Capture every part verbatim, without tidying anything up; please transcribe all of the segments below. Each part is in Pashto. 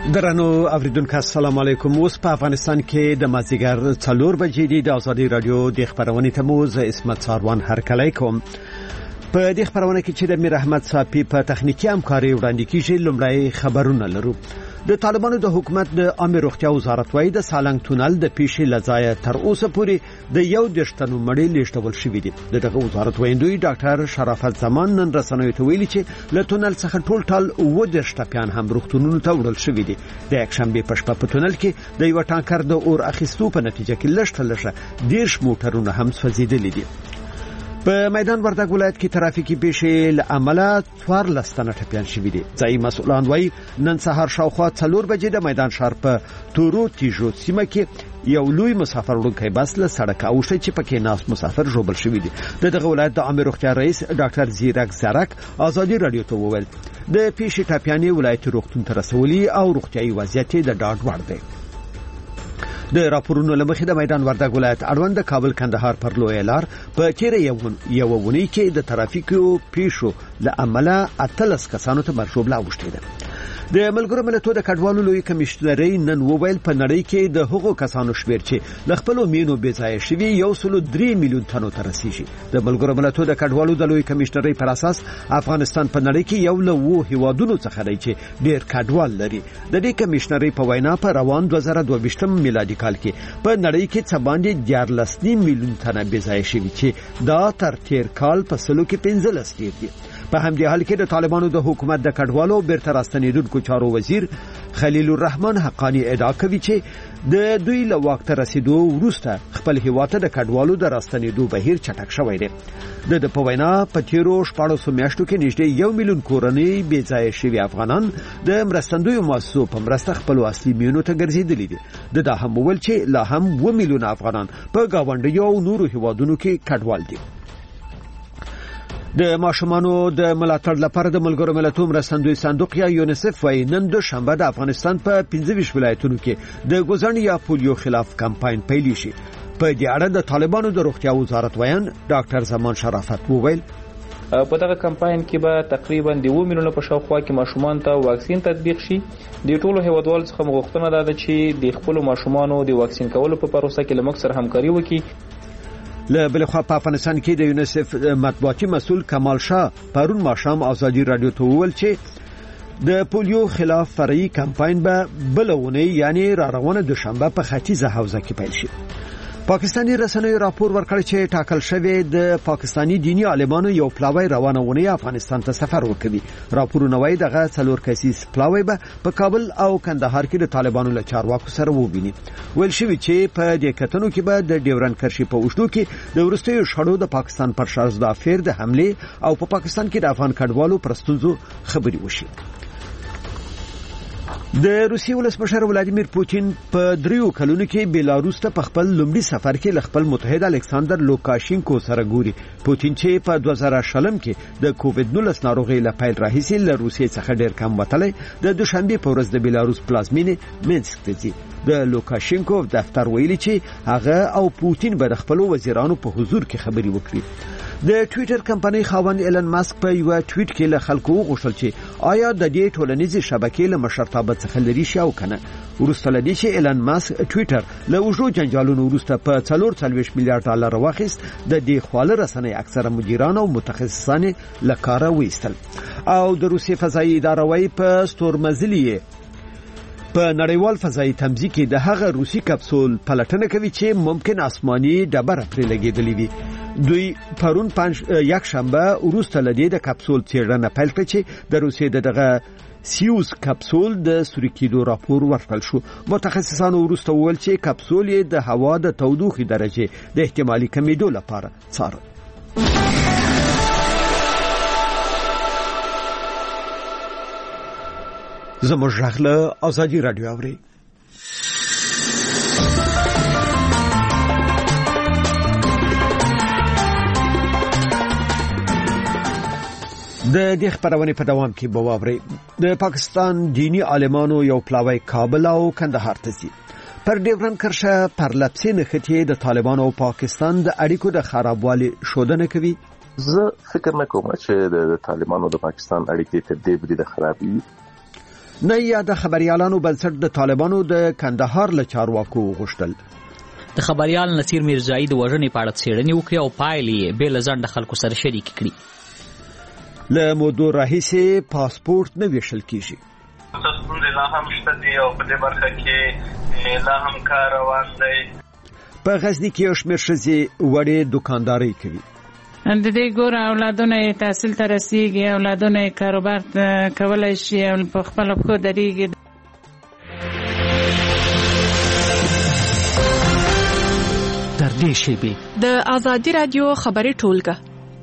درنو اوریدونکو السلام علیکم. اوس په افغانستان کې د مازیګر څلور بجې دی. د ازادي رادیو د خبرونې ته مو زه اسمت ساروان هرکلی کوم. په دې خبرونه کې چې د میر احمد صافي په تخنیکی همکاري وړاندې کیږي، لومړی خبرونه لرو. د طالبانو د حکومت د عامه روغتیا وزارت وايي د سالنګ تونل د پیښې لځای تر اوسه پورې د یو دشتنو مړی لیږدول شوی دی. دغه وزارت ویندوی ډاکټر شرافت زمان نن رسنیو ته ویلي چې له تونل څخه ټول ټال و دشتپیان هم روغتونونو ته وړل شوی دی. د یکشنبه په شپه په تونل کې د یو ټانکر د اور اخیستو په نتیجه کې لږ لږه دیرش موټرونه هم سوځیدلي دي. په میدان وردګ ولایت کې ترافیکي پیښې له امله څوار لستنه ټپيان شوي دي. ځایي مسؤلان وايي نن سهار شاوخوا څلور بجې د میدان ښار په تورو تیژو سیمه کې یو لوی مسافر وړونکی بس له سړک اوښته چې پکې ناس مسافر ژوبل شوي دي. دغه ولایت د عامه روغتیا رئیس ډاکټر زیرک زرک ازادي رادیو ته وویل د پیښې ټپيانې ولایت روغتون ته رسولي او روغتیايي وضعیت د ډاډ وړ دی. د راپورونو لمخې د میدان وردګ ولایت اړوند د کابل کندهار پر لوی لار په تیر یو یو ونی کې د ترافیکو پیښو له امله اتلس کسانو ته مرشوب لا وشته ده. د ملګرو ملتونو د کډوالو لوی کمشنري نن وویل په نړۍ کې د هغو کسانو شمیر چې ل خپل مینو بې ځای شوي یو سل درې میلیون تنو ته رسیږي. د ملګرو ملتونو د کډوالو د لوی کمشنري پر اساس افغانستان په نړۍ کې یو له وو هیوادونو څخه دی چې ډیر کډوال لري. د دې کمشنري په وینا په روان دوه زره دوه ویشتم میلادي کال کې په نړۍ کې څه باندې دیارلس میلیون تنه بې ځای شوي چې دا تر تیر کال په سلو کې پنځلس ډیر دي. په همدې حال کې د طالبانو د حکومت د کډوالو بیرته راستنیدونکو چارو وزیر خلیل الرحمن حقانی ادعا کوي چې د دوی له واک ته رسیدو وروسته خپل هیواد ته د کډوالو د راستنیدو بهیر چټک شوی دی. د په وینا په تیرو شپاړسو میاشتو کې نږدې یو میلیون کورنۍ بې ځای شوي افغانان د مرستندویو مؤسسو په مرسته خپل اصلي مینو ته ګرځېدلي دي. د دا هم ویل چې لا هم و میلیون افغانان په گاونډیو او نورو هیوادونو کې کډوال دي. د ماشومانو د ملاتړ لپاره د ملګرو ملتونو مرستندوی صندوق یا یونیسف وايي نن د شنبه د افغانستان په پنځه ویشت ولایتونو کې د ګوزن یا پولیو خلاف کمپاین پیل شي. په دې اړه د طالبانو د روغتیا وزارت ویان ډاکټر زمان شرافت وویل په دغه کمپاین کې به تقریبا د و میلیون په شاوخوا کې ماشومان ته واکسین تطبیق شي. د ټولو هیوادوالو څخه مغوښتنه ده چې د خپل ماشومانو د واکسین کولو په پروسه کې لمک سره همکاري وکړي. له بل خوا په افغانستان کې د یونیسف مطبوعاتي مسول کمال شاه پرون ماښام ازادي رادیو ته وویل چې د پولیو خلاف فرعي کمپاین به بلونه یعنی را روانه دوشنبه په ختیځه حوزه کې پیل شي. پاکستاني رسنیو راپور ورکړ چې ټاکل شوی د پاکستاني دینی عالمانو یو پلاوی روانونه افغانستان ته سفر وکړي. راپورونه وايي دغه څلور کسیز پلاوی به په کابل او کندهار کې د طالبانو له چارواکو سره وویني. ویل شوی چې په دې کتنو کې به د ډیورن کرشي په وشتو کې د ورستیو شړو د پاکستان پر شارز د افیر د حمله او په پا پاکستان کې د افغان کډوالو پرستونزو خبري وشي. د روسیې ولسمشر ولادیمیر پوتین په دریو کلونو کې بیلاروس ته په خپل لومړي سفر کې ل خپل متحد الکساندر لوکاشینکو سره ګوري. پوتین چې په دوه زره شلم کې د کووډ نولس ناروغي له پیل راهیسې له روسیې څخه ډیر کم وتلی د دوشنبه په ورځ د بیلاروس پلازمینې مینسک ته ځي. د لوکاشینکو دفتر ویلي چې هغه او پوتین به د خپل وزیرانو په حضور کې خبري وکړي. د ټوئیټر کمپنۍ خاوند ایلن ماسک په یو ټویټ کې له خلکو وغوښتل چې آیا د دې ټولنیزې شبکې له مشرتابه څخه لري شي او کنه. ورسته لدی چې ایلن ماسک ټوئیټر له وژو جنجالونو وروسته په څلور څلوېښت میلیارډ ډالر واخیست. د دې خواله رسنۍ اکثره مدیران او متخصصان له کاره وایستل. او د روسیې فضایي اداره وايي په ستورمزلي په نړیوال فضایي تمځي کې د هغه روسي کپسول پلټنه کوي چې ممکن آسماني ډبره پرې لګېدلې وي. دوی پرون پنځ یک شنبه وروسته لدی د کپسول څېړنه پیل کړه چې د روسیې دغه سیوز کپسول د سوري کېدو راپور ورکړل شو. متخصصانو وروسته وویل چې کپسول د هوا د تودوخې درجه د احتمالي کمیدو لپاره څارل. زموږ غږ ازادي رادیو اوري. د دې خبرونه په دوام کې به واوري. د پاکستان دینی عالمانو یو پلاوی کابل او کندهار ته ځي. پر ډیورن کرښه پر لپسې نښتې د طالبانو او پاکستان د اړیکو د خرابوالي شودنه کوي. زه فکر نه کوم چې د طالبانو د پاکستان اړیکې تر دې بری د خرابي. نه یا د خبريالانو بنسټ د طالبانو د کندهار له چارواکو غوښتل. د خبريال نصیر میرزایی د وژنې په اړه څېړنې وکړې او پایلې بې له ځنډه خلکو سره شریک کړي. له موضوع راهیسې پاسپورت نه ویشل کیږي. تاسو لا هم شته دی او په دې برخه کې لا هم کار روان دی. په غزنی کې یو شمېر ښځې وړې دکانداري کوي. د دې ګور اولادونه تحصیل ته رسیږي، اولادونه کاروبار کولای شي او په خپل پښو درېږي. در دې شیبې د آزادي رادیو خبري ټولګه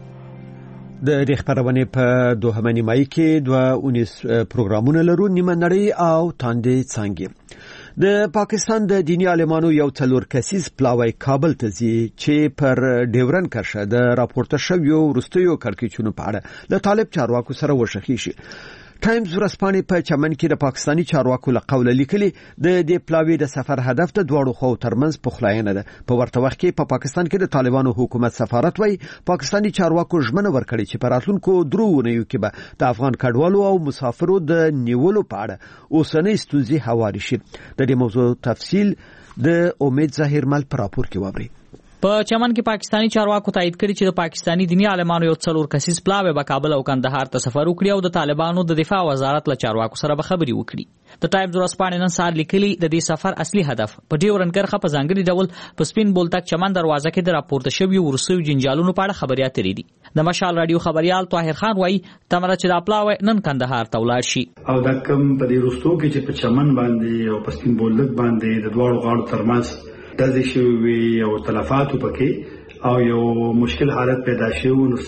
د دې خبرونه په دوهمه نیمایي کې دوه اونیس پروګرامونه لرو، نیمه نړۍ او تاندې څنګه. د پاکستان د دینی عالمانو یو څلور کسیز پلاوی کابل ته ځي چې پر ډیورن کرښه د راپورته شویو وروستیو کړکېچونو په اړه له طالب چارواکو سره وشخي شي. ټایمز ورځپاڼې په چمن کې د پاکستانی چارواکو له قوله لیکلي د دې پلاوی د سفر هدف د دواړو خو ترمنځ پخلاینه ده. په ورته وخت کې په پاکستان کې د طالبانو حکومت سفارت وای پاکستانی چارواکو ژمنه ورکړي چې په راتلونکو درو ونیو کې به د افغان کډوالو او مسافرو د نیولو په اړه اوسنۍ ستونزې هواري شي. د دې موضوع تفصیل د امید ظاهر مل پر راپور کې وابري. په چمن کې پاکستانی چارواکو تایید کړی چې د پاکستانی دینی عالمانو یو څلور کسیز پلاوی به کابل او کندهار ته سفر وکړي او د طالبانو د دفاع وزارت له چارواکو سره به خبري وکړي. د ټایمز ورځپاڼې نن سهار لیکلي د دې سفر اصلي هدف په ډیورن کرښه په ځانګړي ډول په سپین بولدک چمن دروازه کې د راپورته شویو وروستیو جنجالونو په اړه خبري اترې دي. د مشال رادیو خبريال طاهر خان وایي تمره چې دا پلاوی نن کندهار ته ولاړ شي او دا کم په دې وروستو کې چې په چمن باندې او په سپین بولدک باندې د دواړو غاړو ترمنځ داسې شوي او تلفاتو پکې او یو مشکل حالت پیدا شوی، نو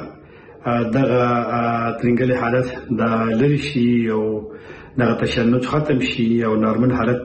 څنګه دغه ترنګلي حالت د لری شي او دغه تشنج ختم شي او نارمل حالت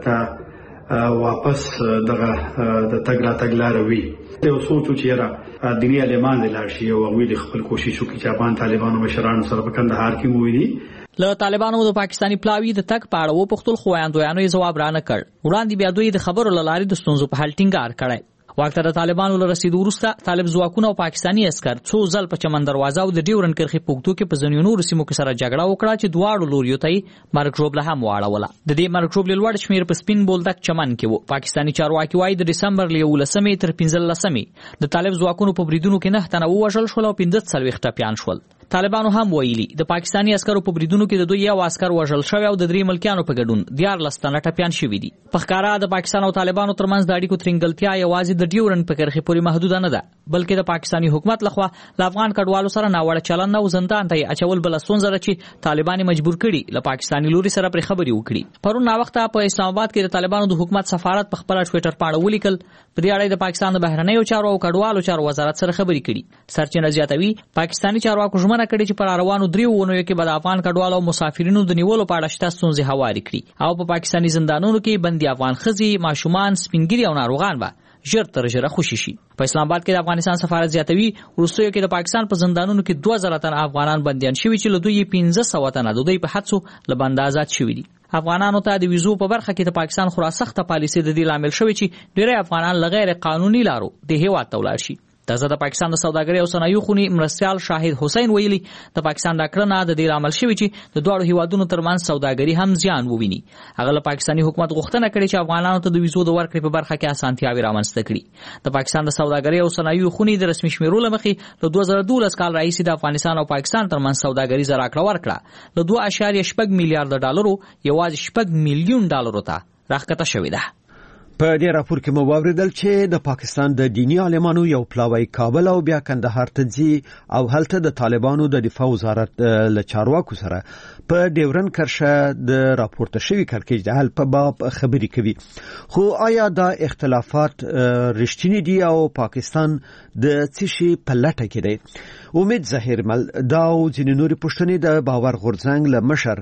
ته واپس دغه د تګ را تګ لار وي. یو سوچو چې را دیني عالمان لاړ شي او ویل خپل کوشش وکړي چې افغان طالبانو مشرانو سره په کندهار کې مووي. له طالبانو د پاکستانی پلاوی د تک پاړه و پختل خو وایاندویانو یې جواب را نه کړ. وړاندې بیا دوی د خبرو لاري د ستونزو په حل ټینګار کړی. وخت د طالبانو له رسیدو وروسته طالب ځواکونه او پاکستانی عسكر څو ځل په چمن دروازه او د ډیورن کرښې پوکټو کې په ځینو نورو سیمو کې سره جګړه وکړه چې دواړو لوریو ته مرګ ژوبله هم واړوله. د دې مرګ ژوبلې لوړ شمیر په سپین بولدک چمن کې وو. پاکستانی چارواکي وايي د دسمبر له یولسمې تر پنځلسمې د طالب ځواکونو په بریدونو کې نه تنه وژل شول او پنځه څلوېښت ټپیان شول. طالبانو هم ویلي د پاکستانی عسکرو په بریدونو کې د دوی یو عسكر وژل شوی او د درې ملکیانو په ګډون دیارلس تنه ټپیان شوي دي. په ښکارا د پاکستان او طالبانو ترمنځ د اړیکو ترنګلتیا یوازې د ډیورن په کرښې پورې محدود نه ده، بلکې د پاکستانی حکومت لخوا له افغان کډوالو سره ناوړه چلند او زندان ته اچول بل ستونزه ده چې طالبان مجبور کړي له پاکستانی لوري سره پر خبري وکړي. پرون نا وخت په اسلام آباد کې د طالبانو د حکومت سفارت په خپل ټوئیټر باندې ولیکل په دې اړه د پاکستان د بهرنیو چارو او کډوالو چارو وزارت سره خبري کړي. سرچینه زیاتوي پاکستانی چارواکو ژمنه کړې چې پر روانو دریو ونو کې به د افغان کډوالو او مسافرینو د نیولو په اړه شته ستونزې هواري کړي او په پاکستانی زندانونو کې بندي افغان ښځې، ماشومان، سپینګیري او ناروغان به ژر تر ژره خوشي شي. په اسلام آباد کې د افغانستان سفارت زیاتوي وروستیو کې د پاکستان په زندانونو کې دوه زره تنه افغانان بنديان شوي چې له دوی پنځه سوه تنه د دوی په حدسو له بند آزاد شوي دي. افغانانو ته د ویزو په برخه کې د پاکستان خورا سخته پالیسي د دې لامل شوی چې ډېری افغانان له غیر قانوني لارو د هیواد ته ولاړ شي. تازه د پاکستان د سوداګرۍ او صنایعو خونی مرستیال شاهد حسین ویلي د پاکستان د کړنه د دې عمل شوی چې د دوه هیوادونو ترمنځ سوداګري هم زیان وویني. هغه له پاکستانی حکومت غوښتنه کړې چې افغانانو ته د ویزو د ورکړې په برخه کې اسانتیاوي رامنځته کړي. د پاکستان د سوداګرۍ او صنایعو خونی د رسمي شمیرو لمخې له دوه زره دولس کال راهیسې د افغانستان او پاکستان ترمنځ سوداګري زراکړه ورکړه له دوه اعشاریه شپږ میلیارډ ډالرو یوازې شپږ میلیون ډالرو ته راښکته شوې ده. په دې راپور کې مو واوریدل چې د پاکستان د دینی عالمانو یو پلاوی کابل او بیا کندهار ته ځي او هلته د طالبانو د دفاع وزارت له چارواکو سره په ډیورن کرښه د راپورته شوی کړکېچ د حل په باب خبري کوي. خو آیا دا اختلافات رښتینی دي او پاکستان د څه شي په لټه کې دی؟ امید ظاهر مل دا او ځینې نورې پوښتنې د باور غورځنګ له مشر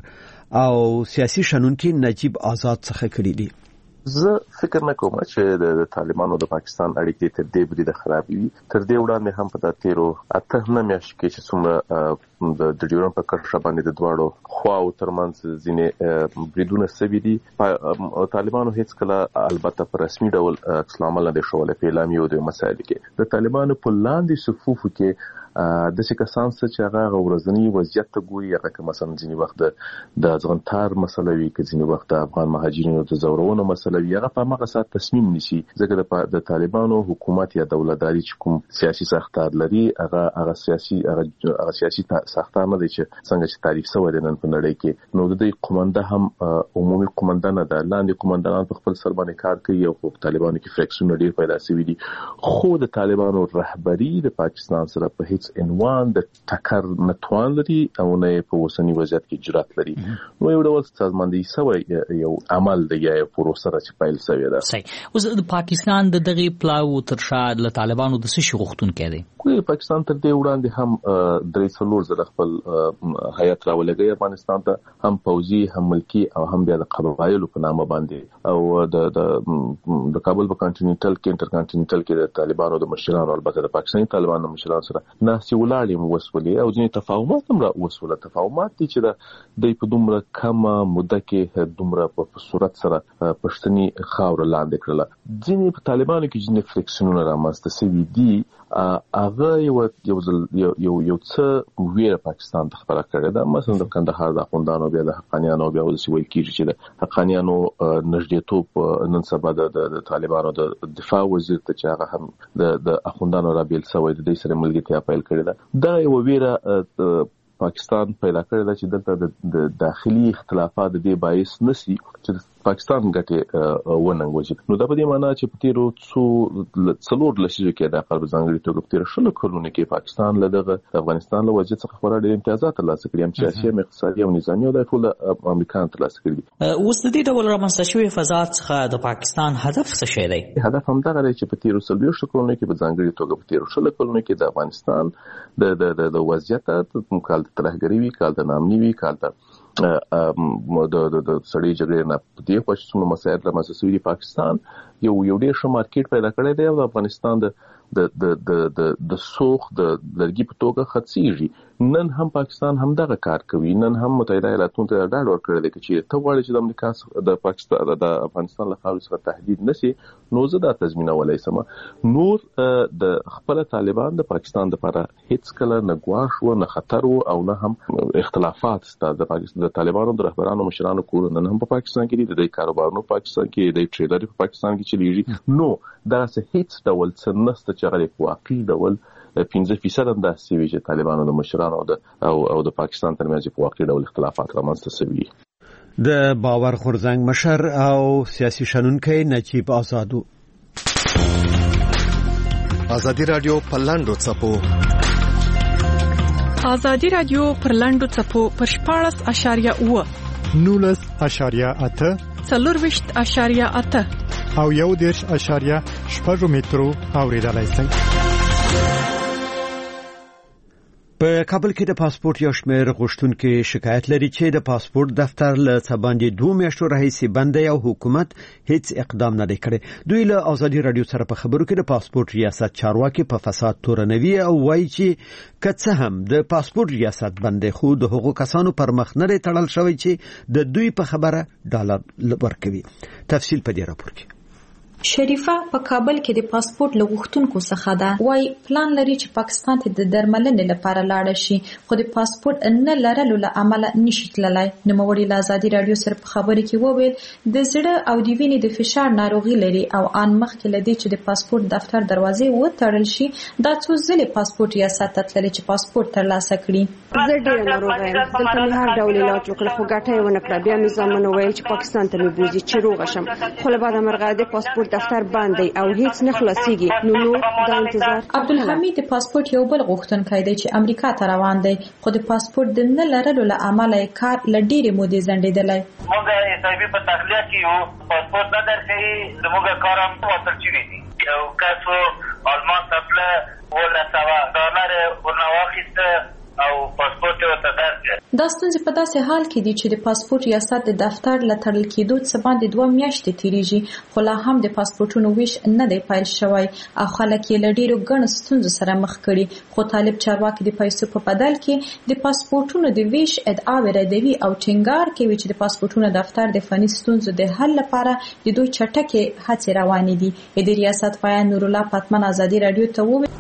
او سیاسي شنونکي نجیب آزاد څخه کړي دي. زه فکر نه کوم چې د طالبانو د پاکستان اړیکې تر دې بری د خرابې وي. تر دې وړاندې هم په د تیرو اته نه میاشتو کې چې څومره د ډیورن په کرښه باندې د دواړو خواو ترمنځ ځینې بریدونه سوي دي، طالبانو هیڅ کله البته په رسمي ډول عکس العمل نه دی ښوولی په اعلامیو د مسایلو کې. د طالبانو په لاندې صفوفو کې د څه کسان چې هغه ورځنی وضعیت ته ګوري، هغه مثلا ځینی وخت د ځغنتار مسله وي، که ځینی وخت افغان مهاجرینو د زورونو مسله وي، هغه په هغه سات تصمیم نیسي. ځکه د طالبانو حکومت یا دولتداري چې کوم سیاسي ساختار لري، هغه هغه سیاسي هغه سیاسي ساختار نه دی چې څنګه چې تعریف شوی دی نن په نړۍ کې. نو د دې قومنده هم عمومي قومنده نه ده، لاندې قومندانان په خپل سر باندې کار کوي او په طالبانو کې فریکسونه ډیر پیدا شوي دي. خو د طالبانو رهبری د پاکستان سره په هیڅ عنوان د ټکر نتوان لري او نه په اوسنی وضعیت کې جرأت لري. نو یو ډول سازماندهي شوی یو عمل دی یا پروسه چې پیل شوی ده. صحیح. اوس د پاکستان د دغه پلاو تر شا له طالبانو د څه شي غوښتونکي دي؟ کوی پاکستان تر دې وړاندې هم درې څلور ځله خپل هیات راولګي افغانستان ته، هم پوځي هم ملکی او هم بیا د قبایلو په نامه باندې. او د د د کابل په کانټیننټل کې انټر کانټیننټل کې د طالبانو د مشرانو، البته د پاکستاني طالبانو د مشرانو سره ناسي ولاړې وسولې او ځینې تفاهمات هم را وسوله. تفاهمات دي چې د په دومره کمه موده کې دومره په صورت سره پښتني خاور لاندې کړل. ځینې په طالبانو کې ځینې فریکسونونه رامنځته شوي دي. هغه یو یو یو یو څه ویره پاکستان ته خبره کړې ده، مثلا د کندهار د اخوندانو بیا د حقانیانو بیا د سوي کېږي چې د حقانیانو نږدېتوب نن سبا د طالبانو د دفاع وزیر ته چې هغه هم د د اخوندانو را بیل سوی د دې سره ملګرتیا پیل کړې ده. دا یو ویره پاکستان پیدا کړی دا چې دلته د داخلي اختلافات د دې باعث نشي چې پاکستان ګټه وننګوي. نو دا په دې معنی چې په تیرو څو څلور لسیزو کې د خپل ځانګړي توګه په تیر شلو کلونو کې پاکستان له دغه افغانستان له وضعیت څخه خورا ډېر امتیازات ترلاسه کړي، هم سیاسي هم اقتصادي او نظامي، او د ټول امریکا ترلاسه کړي. اوس د دې ډول رامنځته شوی فضات څخه د پاکستان هدف څه شی دی؟ هدف هم دا دی چې په تیرو څلوېښتو کلونو کې په ځانګړي توګه په تیرو شلو کلونو کې د افغانستان د د د وضعیت د کال د ترهګري وی، کال د نامني وی، کال د د د سړی جګړې نه په دې خو چې څومره مسایل رامنځته شوي دي، پاکستان یو یو ډېر ښه مارکیټ پیدا کړی دی او د افغانستان د د د د د سوق د لرګي په توګه خرڅېږي. نن هم پاکستان هم دغه کار کوي. نن هم متحده ایالاتونو ته ډاډ ورکړی دی چې ته غواړې چې د امریکا د پاکستان د افغانستان له خاورې څخه تهدید نشي، نو زه دا تضمینولی شم. نور د خپل طالبان د پاکستان لپاره هیڅ کله نه ګواښ و، نه خطر و، او نه هم اختلافات شته. د پاکستان د طالبانو د رهبرانو مشرانو کورونه نن هم په پاکستان کې دي، د دې کاروبارونو په پاکستان کې، د ټریډر په پاکستان کې چلیږي. نو دا څه هیڅ ډول څه نشته چې هغه په واقعي ډول پنځه فیصد هم داسې وي چې طالبانو د مشرانو او د او د پاکستان ترمنځ په واقعي ډول اختلافات رامنځته شوي. د باور غورځنګ مشر او سیاسي شنونکی نجیب آزادو. ازادي رادیو په لاندو څپو ازادي رادیو پر لاندو څپو پر شپاړس اشاریه اوه نولس اشاریه اته څلورویشت اشاریه اته او یو دېرش اشاریه شپږ مترو اوریدلای شئ. په کابل کې د پاسپورت یو شمېر غوښتونکي شکایت لري چې د پاسپورت دفتر له څه باندې دوه میاشتو راهیسې بند دی او حکومت هیڅ اقدام نه دی کړی. دوی له ازادي رادیو سره په خبرو کې د پاسپورت ریاست چارواکي په فساد تورنوي او وایي چې که څه هم د پاسپورت ریاست بند دی، خو د هغو کسانو پر مخ نه تړل شوی چې د دوی په خبره ډالر ورکوي. تفصیل په دې راپور کې. شریفه په کابل کې د پاسپورت لغښتونکو څخه ده. وای پلان لري چې پاکستان ته د درملنې لپاره لاړ شي، خو د پاسپورت نه لرلو له امله نشي تللی. نوموړي له ازادي رادیو سره په خبرې کې وویل د زړه او د وینې د فشار ناروغي لري او ان مخکې لدی چې د پاسپورت دفتر دروازې وتړل شي دا څو ځلې پاسپورت ریاست ته تللی چې پاسپورت ترلاسه کړي. زه ډېره ناروغه یم، دلته مې هر ډول علاج وکړ خو ګټه یې ونه کړه. بیا مې زامنو ویل چې پاکستان ته مې بوځي چې روغه شم، خو له بعده مرغه د پاسپورت دفتر بند دی او هیڅ نه خلاصيږي. نو نو دا انتظار. عبدالحمید د پاسپورت یو بل غوښتونکی دی چې امریکا ته روان دی، خو د پاسپورت د نه لرلو له امله یې کار له ډېرې مودې ځنډېدلی. موږ ایسایبي په تخلیه کې یو پاسپورت نه درکوي، زموږ کار هم وصل شوي دي. یو کس و آلمان ته تله، اوولس سوه ډالر ورنه واخیسته او پاسپورت یې ورته درکړ. دا ستونزې په داسې حال کې دي چې د پاسپورت ریاست د دفتر له تړل کېدو څه باندې دوه میاشتې تېرېږي، خو لا هم د پاسپورټونو ویش نه دی پیل شوی او خلک یې له ډېرو ګڼو ستونزو سره مخ کړي. خو طالب چارواکي د پیسو په بدل کې د پاسپورټونو د ویش ادعاوې ردوي او ټینګار کوي چې د پاسپورټونو دفتر د فني ستونزو د حل لپاره د دوی چټکې هڅې روانې دي. د ریاست پایان نور الله پتمن ازادي رادیو ته وویل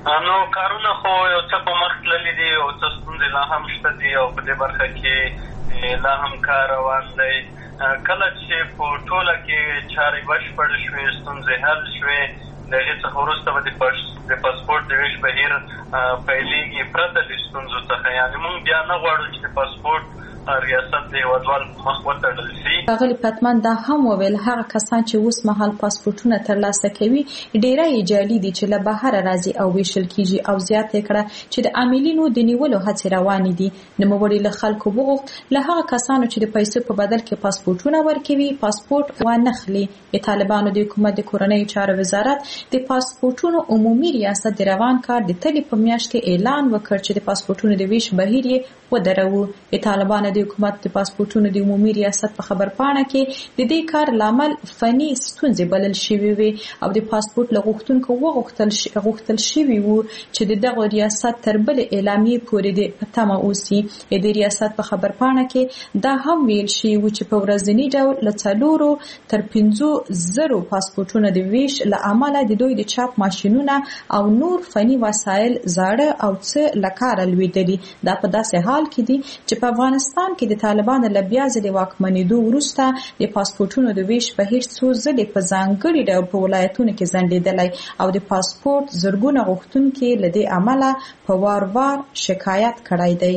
نو کارونه خو یو څه په مخ تللي دي او څه ستونزې لا هم شته دي او په دې برخه کې لا هم کار روان دی. کله چې په ټوله کې چارې بشپړې شوې، ستونزې حل شوې، د هغې څخه وروسته به د پاسپورټ د ویش بهیر پیلېږي پرته د ستونزو څخه. یعنې موږ بیا نه غواړو چې د پاسپورټ ریاست د هیوادوال مخ وتړل شي. ښاغلي پتمن دا هم وویل هغه کسان چې اوس مهال پاسپورټونه ترلاسه کوي ډېری یې جعلي دي چې له بهره راځي او ویشل کیږي، او زیاته کړه چې د عاملینو د نیولو هڅې روانې دي. نوموړي له خلکو وغوښت له هغه کسانو چې د پیسو په بدل کې پاسپورټونه ورکوي پاسپورټ وانخلي. د طالبانو د حکومت د کورنیو چارو وزارت د پاسپورټونو عمومي ریاست د روان کار د تلې په میاشت کې اعلان وکړ چې د پاسپورټونو د ویش بهیر یې ودروو. د طالبانو د حکومت د پاسپورټونو د عمومي ریاست په خبرپاڼه کې د دې کار لامل فني ستونزې بلل شوې وي او د پاسپورټ له غوښتونکو وغوښتل غوښتل شوي وو چې د دغه ریاست تر بلې اعلامیې پورې د تمه اوسي. د ریاست په خبرپاڼه کې دا هم ویل شوي وو چې په ورځني ډول له څلورو تر پنځو زرو پاسپورټونو د ویش له امله د دوی د چاپ ماشینونه او نور فني وسایل زاړه او څه له کاره لوېدلي. دا په داسې حال کې دي چې په افغانستان کې د طالبانو له بیا ځلې واکمنېدو وروسته د پاسپورټونو د ویش بهیر څو ځلې په ځانګړي ډول په ولایتونو کې ځنډېدلی او د پاسپورټ زرګونه غوښتونکي له دې امله په وار وار شکایت کړی دی.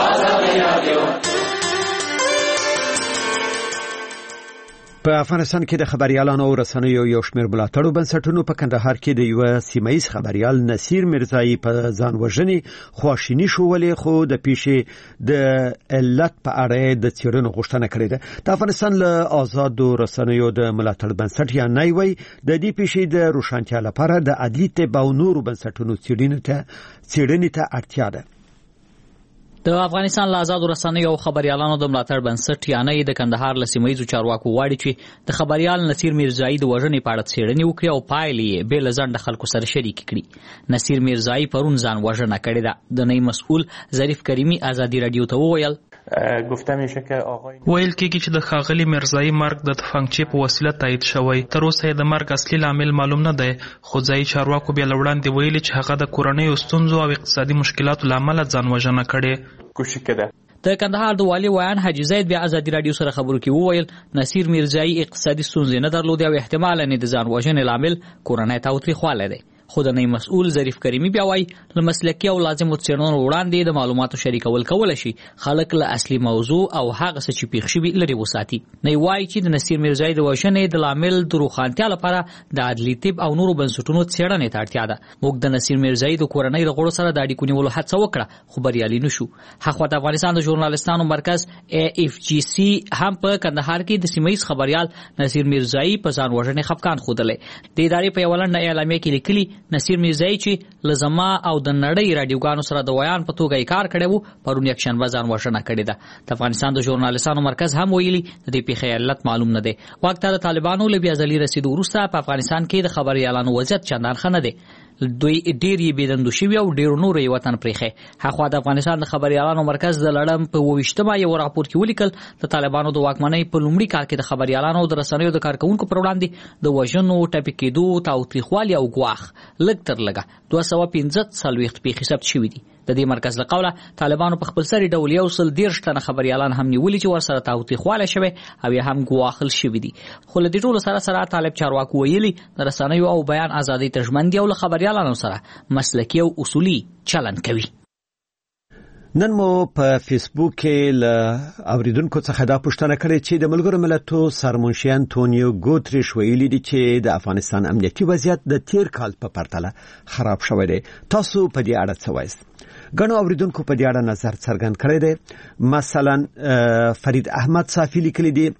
په افغانستان کې د خبريالانو او رسنیو یو شمېر ملاتړو بنسټونو په کندهار کې د یو سیمایي خبريال نصیر میرزایی په ځان وژنې خواشینی شولې خو د پیښې د علت په اړه د څېړنو غوښتنه کړې ده. د افغانستان له آزادو رسنیو د ملاتړ بنسټ یا نایوي د دې پیښې د روښانتیا لپاره د عدلي طب او نورو بنسټونو څېړنې ته څېړنې ته اړتیا ده. د افغانستان له آزادو رسنیو او خبريالانو د ملاتړ بنسټ یانې د کندهار له سیمایي چارواکو غواړي چې د خبريال نصیر میرزایی د وژنې په اړه څېړنې وکړي او پایلې یې بې له ځنډه خلکو سره شریک کړي. نصیر میرزایی پرون ځان وژنه کړې ده. د نئی مسؤل ظریف کریمی ازادي رادیو ته وویل گفته میشه که آقای ویل کېږي چې د ښاغلي میرزایی مرګ د تفنګچې په وسیله تایید شوی. تر اوسه یې د مرګ اصلي لامل معلوم نه دی، خو ځایي چارواکو بیا له وړاندې ویلي چې هغه د کورنیو ستونزو او اقتصادي مشکلاتو له امله ځان وژنه کړې. د کندهار د والي ویان حاجي زید بیا ازادي رادیو سره خبرو کې وویل نصیر میرزایی اقتصادي ستونزې نه درلودې او احتمالاً د ځان وژنې لامل کورنۍ تاوتریخوالی دی. خو د نئی مسؤل ظریف کریمی بیا وایي له مسلکي او لازمو څېړنو وړاندې د معلوماتو شریکول کولی شي خلک له اصلي موضوع او هغه څه چې پېښ شوي لرې وساتي. نئی وایي چې د نصیر میرزایی د وژنې د لامل د روښانتیا لپاره د عدلي طب او نورو بنسټونو څېړنې ته اړتیا ده. موږ د نصیر میرزایی د کورنۍ له غړو سره د اړیکو نیولو هڅه وکړه خو بریالي نه شو. هخوا د افغانستان د ژورنالستانو مرکز ای اف جی سی هم په کندهار کې د سیمایي خبريال نصیر میرزایی په ځان وژنې خفقان ښودلی. د ادارې په یوه لنډه اعلامیه کې لیکلي نصیر میرزایی چې لزما او د نړۍ رادیوګانو سره د ویان په توګه یې کار کړی وو پرون یکشنبه ځان وژنه کړې ده. د افغانستان د ژورنالستانو مرکز هم ویلي د دې پیښې علت معلوم نه دی. وخت د طالبانو له بیا ځلې رسیدو وروسته په افغانستان کې د خبريالانو وضعیت چندان ښه نه دی. دوی ډېر یې بېدندو شوي او ډېر نور یې وطن پرېښی. هخوا د افغانستان د خبريالانو مرکز د لړم په اوویشتمه یو راپور کې ولیکل د طالبانو د واکمنۍ په لومړي کال کې د خبريالانو او د رسنیو د کارکوونکو پر وړاندې د وژنو، ټپي کېدو، تاوتریخوالي او ګواښ لږ تر لږه دوه سوه پنځه څلوېښت پیښې ثبت شوي دي. د دې مرکز له قوله طالبانو په خپل سري ډول یو سل دېرش تنه خبريالان هم نیولي چې ورسره تاوتریخوالی شوی او یا هم ګواښل شوي دي. خو له دې ټولو سره سره طالب چارواکو ویلي د رسنیو او بیان ازادۍ ته ژمن دي او له خبريالانو سره مسلکي او اصولي چلند کوي. نن مو په فیسبوک کې له اوریدونکو څخه دا پوښتنه کړې چې د ملګرو ملتونو سرمنشي انټونیو ګوتریش ویلي دي چې د افغانستان امنیتي وضعیت د تیر کال په پرتله خراب شوی دی. تاسو په دې اړه څه وایئ؟ ګڼو اوریدونکو په دې اړه نظر څرګند کړی دی. مثلا فرید احمد صافی لیکلی دی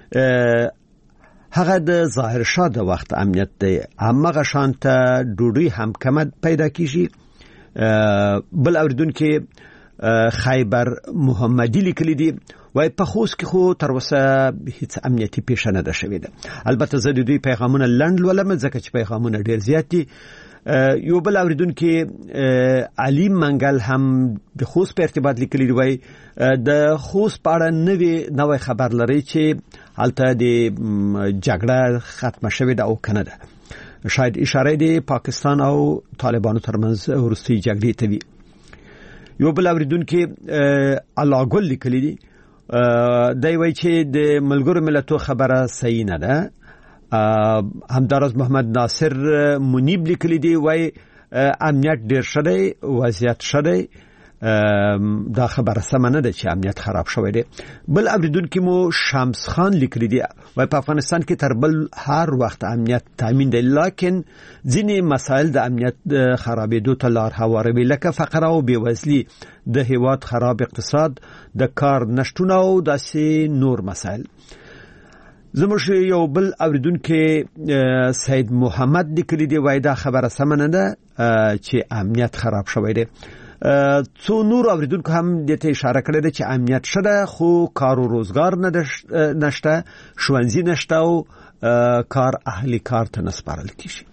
هغه د ظاهر شاه د وخت امنیت دی، همغه شانته ډوډۍ هم کمه پیدا کیږي. بل اوریدونکو خیبر محمدی لیکلی دی وای په خوست کې خو تر اوسه هیڅ امنیتي پیښه نه ده شوې ده. البته زه د دوی پیغامونه لنډ ولم ځکه چې پیغامونه ډیر زیات دي. یو بل اوریدونکو علي منګل هم د خوست په ارتباط لیکلی دی وای د خوست په اړه نوې نوې خبر لري چې هلته د جګړه ختمه شوې ده او کنه ده. شاید اشاره دی پاکستان او طالبانو ترمنځ وروستي جګړې ته وي. یو بل اوریدونکو علاګل لیکلی دی دی وایي چې د ملګرو ملتونو خبره صحیح نه ده. همدارس محمد ناصر منیب لیکلی دی وایي امنیت ډیر شدی، وضعیت شدی، دا خبره سمه نه ده چې امنیت خراب شوی دی. بل اوریدونکو مو شمس خان لیکلی دی وایي په افغانستان کې تر بل هر وخت امنیت تامین دی، لکن ځینې مسایل د امنیت خرابېدو ته لار هواروي لکه فقر او بېوزلي، د هیواد خراب اقتصاد، د کار نشتون او داسې نور مسایل. زموږ یو بل اوریدونکو سید محمد لیکلی دی وایي دا خبره سمه نه ده چې امنیت خراب شوی دی. څو نور اوریدونکو هم دې ته اشاره کړې ده چې امنیت شته خو کار او روزګار نه نشته، ښوونځي نشته او کار اهلي کار ته نه سپارل کیږي.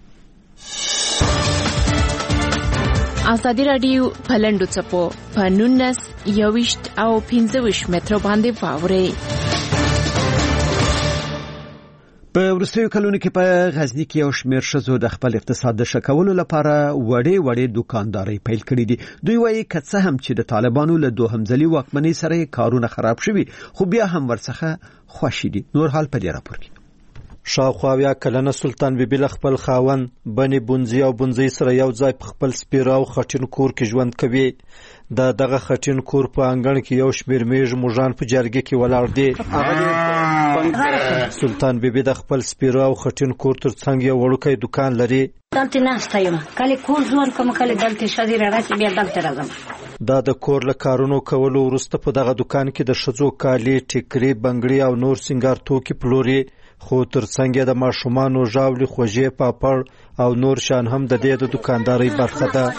ازادي رادیو په لنډو څپو په نولس یوویشت او پنځه ویشت مترو باندې واورئ. په وروستیو کلونو کې په غزنی کې یو شمېر ښځو د خپل اقتصاد د ښه کولو لپاره وړې وړې دکانداري پیل کړې دي. دوی وایي که څه هم چې د طالبانو له دوهم ځلي واکمنۍ سره کارونه خراب شوي خو بیا هم ورڅخه خوښ دي. نور حال په دې راپور کې. شاوخوا اویا کلنه سلطان بیبي له خپل خاوند بني بونځي او بونځي سره یو ځای په خپل سپیره او خټین کور کې ژوند کوي. د دغه خټین کور په انګړ کې یو شمېر میږ موږان په جرګې کې ولاړ دي. سلطان بیبي د خپل سپیره او خټین کور ترڅنګ یو وړوکی دکان لري. دلته ناسته یم، کله کور ځوان کوم، کله دلته شادي راځي، بیا دلته راځم. دا د کور له کارونو کولو وروسته په دغه دکان کې د ښځو کالي، ټیکري، بنګړي او نور سینګار توکي پلوري. خو ترڅنګ د ماشومانو ژاولې، خوږې، پاپړ او نور شان هم د دې د دکاندارۍ برخه ده.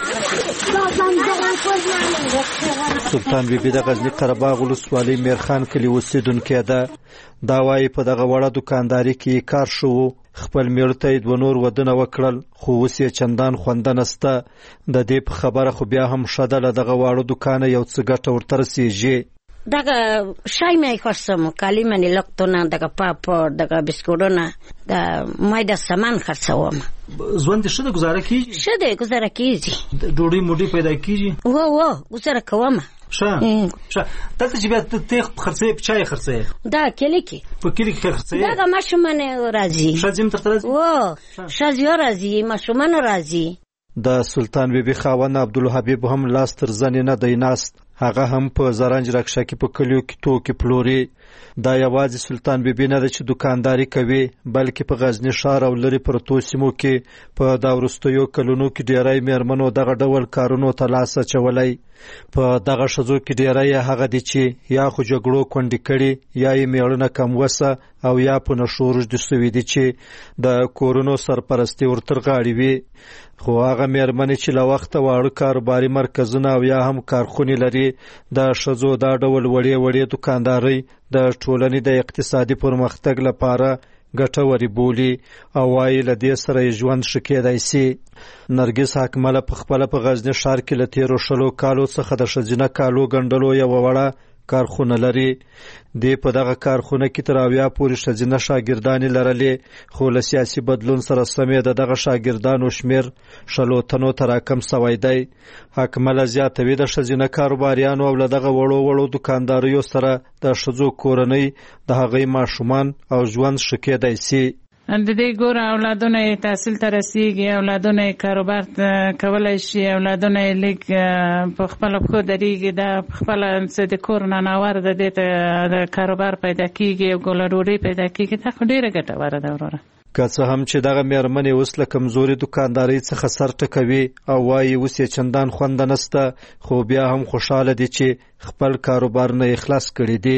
سلطان بیبي د غزنی قرهباغ ولسوالۍ میرخان کلي اوسېدونکې ده. دا وایي په دغه وړه دکانداري کې کار شو، خپل میړه ته دوه نور ودونه وکړل خو اوس یې چندان خونده نسته. د دې په خبره خو بیا هم ښه ده له دغه واړه دکانه یو څه ګټه ورته رسېږي. دغه شای مې خرڅوم، کالي مې لکتونه، دغه پاپړ، دغه بسکوټونه، د مې د سامان خرڅوم. ژوند ښه ده، گزاره کیږي؟ ښه ده، گزاره کیږي. ډوډۍ موډۍ پیدا کیږي؟ و و گزاره کوم. ښه ښه. دلته چې بیا ته خرڅې په چای خرڅې؟ دا کلی کې په کلی کې خرڅې؟ دغه ماشومان راځي، ښځې هم درته راځي؟ و ښځې راځي، ماشومان راځي. د سلطان بیبي خاوند عبدالحبیب هم لاس تر زنې نه دی ناست. هغه هم په زرنج رکشه کې په کلیو کې توکي پلوري. دا یوازې سلطان بیبي نه ده چې دکانداري کوي، بلکې په غزنی ښار او لرې پرتو سیمو کې په دا وروستیو کلونو کې ډیری میرمنو دغه ډول کارونو ته لاس اچولی. په دغه ښځو کې ډیری هغه دي چې یا خو جګړو کونډې کړي، یا یې میړونه کم وسه، او یا په نشو روږدي سوي دي چې د کورونو سرپرستي ورتر غاړې وي. خو هغه میرمنې چې له وخته واړه کاروباري مرکزونه او یا هم کارخونې لري، د ښځو دا ډول وړې وړې دکاندارۍ د ټولنې د اقتصادي پرمختګ لپاره ګټورې بولي او وایي له دې سره یې ژوند ښه کېدای سي. نرګس حکمله په خپله په غزني ښار کې له تېرو شلو کالو څخه د ښځینه کالو ګنډلو یوه وړه کارخونه لري. دی په دغه کارخونه کې تر اویا پورې ښځینه شاګردانې لرلې، خو له سیاسي بدلون سره سمې د دغه شاګردانو شمېر شلو تنو ته راکم سوی دی. حکمله زیاتوي د ښځینه کاروباریانو او له دغه وړو وړو دکانداریو سره د ښځو کورنۍ، د هغوی ماشومان او ژوند ښه کېدای سي. د دې ګوره اولادونه یې تحصیل ته رسیږي، اولادونه یې کاروبار کولی شي، اولادونه یې لږ په خپله پښو درېږي، دا په خپله څه د کور ناناوار د دې ته د کاروبار پیدا کېږي او ګوله ډوډۍ پیدا کېږي. دا خو ډېره ګټوره ده وروره. که څه هم چې دغه میرمنې اوس له کمزوري دکاندارۍ څخه سر ټکوي او وایي اوس یې چندان خونده نسته، خو بیا هم خوشحاله دي چې خپل کاروبارونه یې خلاص کړي دي.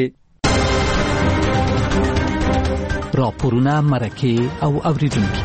راپورونه، مرکې او اوریدونکي.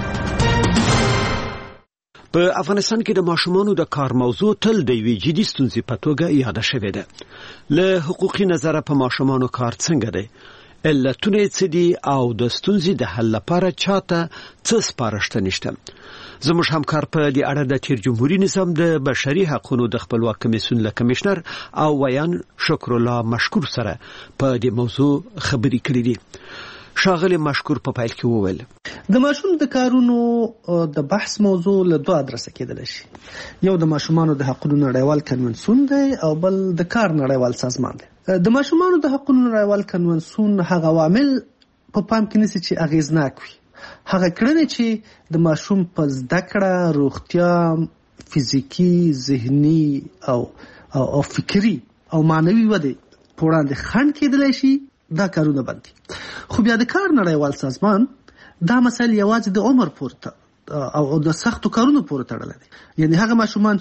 په افغانستان کې د ماشومانو د کار موضوع تل د یوې جدي ستونزې په توګه یاده شوې ده. له حقوقي نظره په ماشومانو کار څنګه دی؟ علتونه یې څه دي او د ستونزې د حل لپاره چاته څه سپارښتنه نشته؟ زموږ همکار په دې اړه د تیر جمهوریت نظام د بشري حقوقو د خپلواک کمیسیون له کمشنر او ویان شکر الله مشکور سره په دې موضوع خبرې کړې دي. ښاغلي مشکور په پیل کې وویل د ماشوم د کارونو د بحث موضوع له دوه ادرسه کېدلی شي. یو د ماشومانو د حقوقو نړیوال کنونسیون دی او بل د کار نړیوال سازمان دی. د ماشومانو د حقوقو نړیوال کنونسیون هغه عوامل په پام کې نیسي چې اغیزناک وي، هغه کړنې چې د ماشوم په زده کړه، روغتیا، فزیکی، ذهني او او, او فکری او معنوي ودې په وړاندې خنډ کېدلی شي، دا کارونه بندي. خو بیا د کار نړیوال سازمان دا مسایل یوازې د عمر پورته او د سختو کارونو پورې تړلي دي. یعنی هغه ماشومان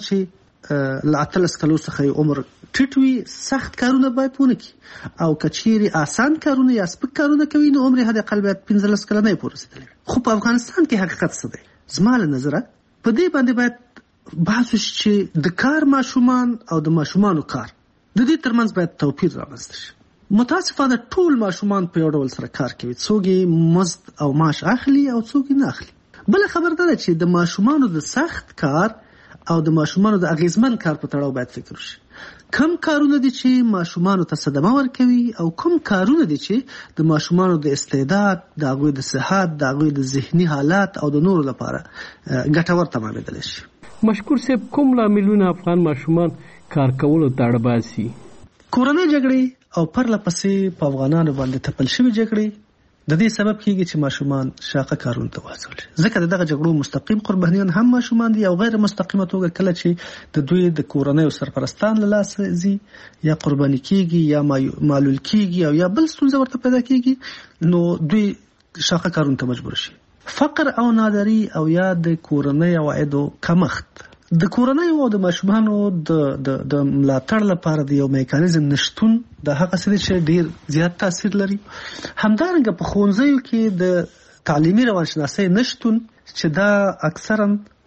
چې له اتلس کلو څخه عمر ټیټ وي سخت کارونه باید ونه کړي، او که چیرې آسان کارونه یا سپک کارونه کوي نو عمر حد اقل باید پنځلس کلنۍ پورې رسېدلی. خو په افغانستان کې حقیقت څه دی؟ زما له نظره په دې باندې باید بحث وشي چې د کار ماشومان او د ماشومانو کار د دې ترمنځ باید توپیر رامنځته شي. متاسفانه ټول ماشومان په یو ډول سره کار کوي، څوک یې مزد او معاش اخلي او څوک یې نه اخلي. بل خبر ده چې د ماشومانو د سخت کار او د ماشومانو د اغیزمن کار په تړاو باید فکر وشي. کم کارونه دي چې ماشومانو ته صدمه ورکوي او کم کارونه دي چې د ماشومانو د استعداد، د هغوی د صحت، د هغوی د ذهني حالات او د نورو لپاره ګټور تمامېدلی شي. مشکور صاحب، کوم لاملونه افغان ماشومان کار کولو ته اړ باسي؟ کورنۍ جګړې او پرله پسې په افغانانو باندې تپل شوي جګړې د دې سبب کیږي چې ماشومان شاقه کارونو ته واچول شي. ځکه دغه جګړو مستقیم قربانیان هم ماشومان دي او غیر مستقیمه توګه کله چې د دوی د کورنۍ سرپرستان له لاسه ځي یا قرباني کیږي یا معلول کیږي او یا بل ستونزه ورته پیدا کیږي نو دوی شاقه کارونو ته مجبور شي. فقر او ناداري او یا د کورنۍ عوایدو کمښت د کورنۍ او د ماشومانو د د د ملاتړ لپاره د یو میکانیزم نشټون د هغه څه چې ډیر زیات تاثیر لري. همدارنګه په ښوونځیو کې د تعلیمي روانشناسۍ نشټون چې دا اکثرا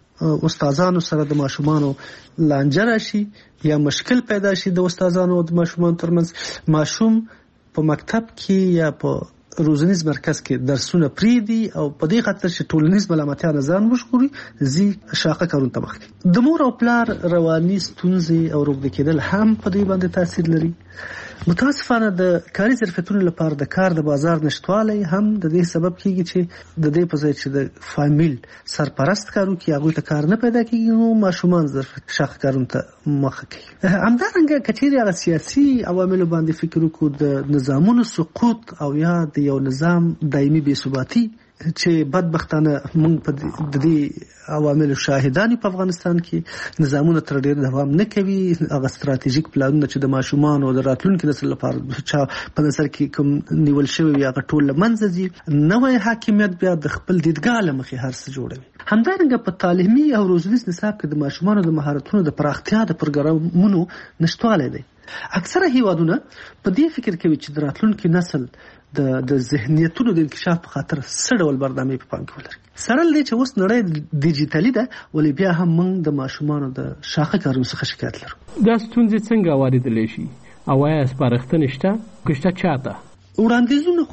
استادانو سره د ماشومانو لانجه راشي یا مشکل پیدا شي د استادانو او د ماشومانو ترمنځ. ماشوم په مکتب کې یا په روزنیز مرکز کې درسونه پریدي او په دې خاطر چې ټولنیز ملامتیا نه ځان وژغوري زی شاقه کارون ته مخ کړي. د مور او پلار رواني ستونزې او روږدي کېدل هم په دې باندې تاثیر لري. متاسفانه د کاري ظرفیتونو لپاره د کار د بازار نشټوالی هم د دې سبب کیږي چې د دې په ځای چې د فامیل سرپرست کارو کې هغوی ته کار نه پیدا کیږي نو ماشومان ظرفیت شاقه کارون ته مخه کوي. همدارنګه که چیرې هغه سیاسي عواملو باندې فکر وکړو د نظامونو سقوط او یا د یو نظام دایمي بې ثباتي چې بدبختانه موږ په د دې عواملو شاهدان په افغانستان کې نظامونه تر ډیر دوام نه کوي. هغه ستراتیژیک پلانونه چې د ماشومان او د راتلونکي نسل لپاره چا په نظر کې کوم نیول شوی وي هغه ټول له منځه ځي. نوی حاکمیت بیا د خپل دیدګاه له مخې هر څه جوړوي. همدارنګه په تعلیمي او روزنیز نصاب کې د ماشومانو د مهارتونو د پراختیا د پروګرامونو نشټوالی دی. اکثره هیوادونه په دې فکر کوي چې د راتلونکي نسل د د ذهنیتونو د انکشاف په خاطر څه ډول برنامې په پام کې ولري. سره له دې چې اوس نړۍ ډیجیټلي ده ولې بیا هم موږ د ماشومانو د شاقه کارونو څخه شکایت لرو. دا ستونزې څنګه واردېدلی شي او آیا سپارښتنې شته؟ که شته چاته؟ وړاندیزونه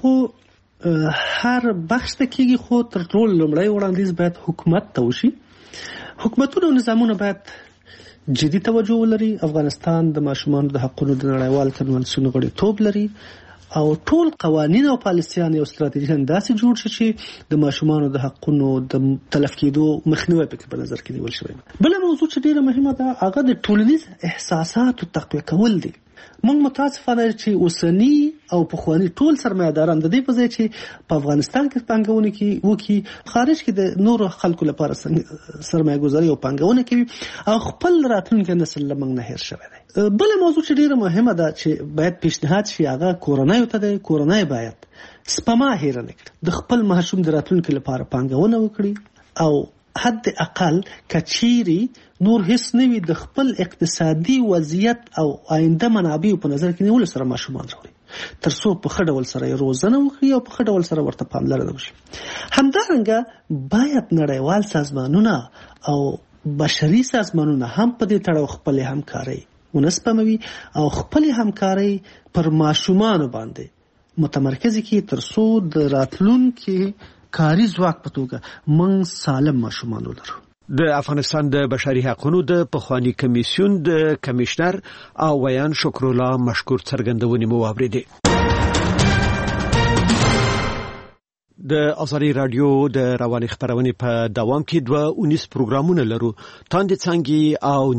خو هر بخش ته کېږي خو تر ټولو لومړی وړاندیز باید حکومت ته وشي. حکومتونه او نظامونه باید جدي توجه ولري. افغانستان د ماشومانو د حقوقو د نړیوال کنونسیون غړیتوب لري او ټول قوانین او پالیسیان او ستراتیژیان داسې جوړ شي چې د ماشومانو د حقوقو د تلف کېدو مخنیوی پکې په نظر کې نیول شوی. بل موضوع چې ډیره مهمه ده هغه د ټولنیز احساساتو تقویه کول دي. موږ متاسفانه چې اوسنی او پخوانی ټول سرمایه‌داران د دې په ځای چې په افغانستان کې پانګونه کې وکړي خارج کې د نورو خلکو لپاره سرمایه‌ګذاري او پانګونه کوي او خپل راتلونکي نسل له موږ نه هیر شوی دی. بل موضوع چې ډیره مهمه ده چې باید پیشنهاد شي هغه کورنۍ ته دی. کورنۍ باید سپما هیر نه کړي، د خپل ماشوم د راتلونکي لپاره پانګونه وکړي او حد اقل کچيري نور هیڅ نوي د خپل اقتصادي وضعیت او آینده منابع په نظر کې نیول سره ماشومان راوړي تر څو په ښه ډول سره روزنه وکړي او په ښه ډول سره ورته پاملرنه وشي. همدارنګه باید نړیوال سازمانونه او بشري سازمانونه هم په دې تړاو خپل همکاري ونسپموي او خپل همکاري پر ماشومان باندې متمرکز کی تر څو د راتلونکي کاری ځواک په توګه موږ سالم ماشومان ولرو. د افغانستان د بشري حقوقو د پخوانی کمیسیون د کمشنر او ویان شکر الله مشکور څرګندونې مو واوریدې. د ازادي رادیو د رواني خبرونه په دوام کې دوه اونیس پروګرامونه لرو. تاند څنګه او